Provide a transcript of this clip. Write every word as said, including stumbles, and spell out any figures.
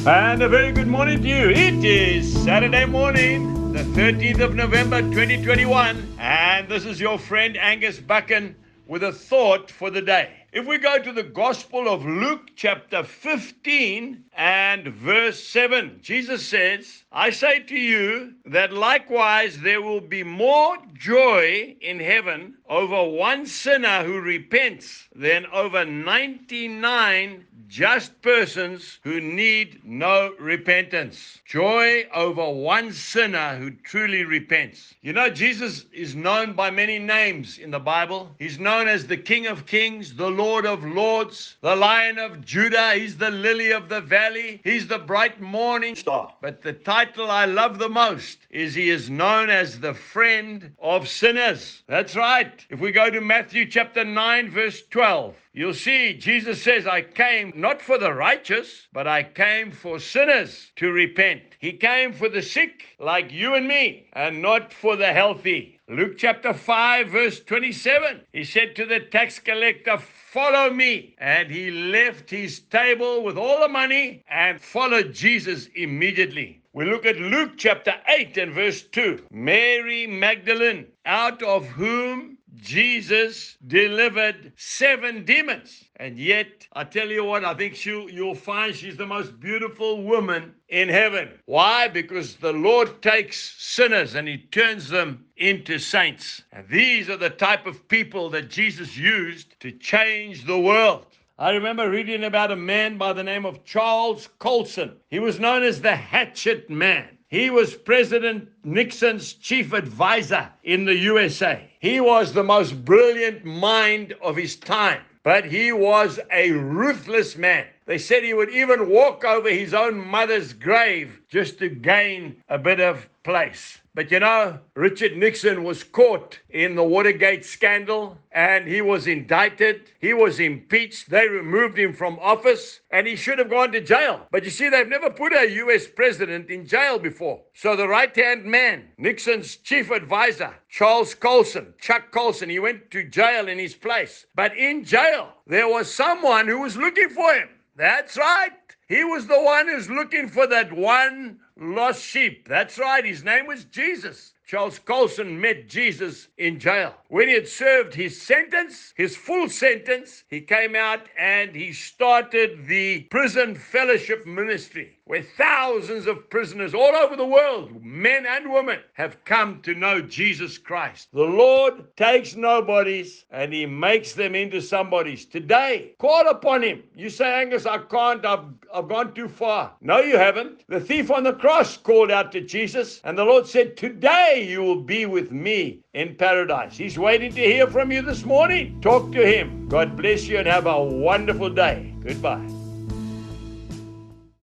And a very good morning to you. It is Saturday morning, the thirteenth of November, twenty twenty-one. And this is your friend Angus Buchan with a thought for the day. If we go to the Gospel of Luke chapter fifteen and verse seven, Jesus says, I say to you that likewise there will be more joy in heaven over one sinner who repents than over ninety-nine just persons who need no repentance. Joy over one sinner who truly repents. You know, Jesus is known by many names in the Bible. He's known as the King of Kings, the Lord of Lords, the Lion of Judah. He's the lily of the valley. He's the bright morning star. But the title I love the most is he is known as the friend of sinners. That's right. If we go to Matthew chapter nine, verse twelve, you'll see Jesus says, I came not for the righteous, but I came for sinners to repent. He came for the sick like you and me, and not for the healthy. Luke chapter five, verse twenty-seven, he said to the tax collector, follow me. And he left his table with all the money and followed Jesus immediately. We look at Luke chapter eight and verse two. Mary Magdalene, out of whom Jesus delivered seven demons. And yet, I tell you what, I think she'll, you'll find she's the most beautiful woman in heaven. Why? Because the Lord takes sinners and he turns them into saints. And these are the type of people that Jesus used to change the world. I remember reading about a man by the name of Charles Colson. He was known as the Hatchet Man. He was President Nixon's chief advisor in the U S A. He was the most brilliant mind of his time, but he was a ruthless man. They said he would even walk over his own mother's grave just to gain a bit of place. But you know, Richard Nixon was caught in the Watergate scandal and he was indicted. He was impeached. They removed him from office and he should have gone to jail. But you see, they've never put a U S president in jail before. So the right-hand man, Nixon's chief advisor, Charles Colson, Chuck Colson, he went to jail in his place. But in jail, there was someone who was looking for him. That's right. He was the one who's looking for that one lost sheep. That's right. His name was Jesus. Charles Colson met Jesus in jail. When he had served his sentence, his full sentence, he came out and he started the prison fellowship ministry, where thousands of prisoners all over the world, men and women, have come to know Jesus Christ. The Lord takes nobodies and he makes them into somebodies. Today, call upon him. You say, Angus, I can't, I've, I've gone too far. No, you haven't. The thief on the cross called out to Jesus and the Lord said, today you will be with me in paradise. He's waiting to hear from you this morning. Talk to him. God bless you and have a wonderful day. Goodbye.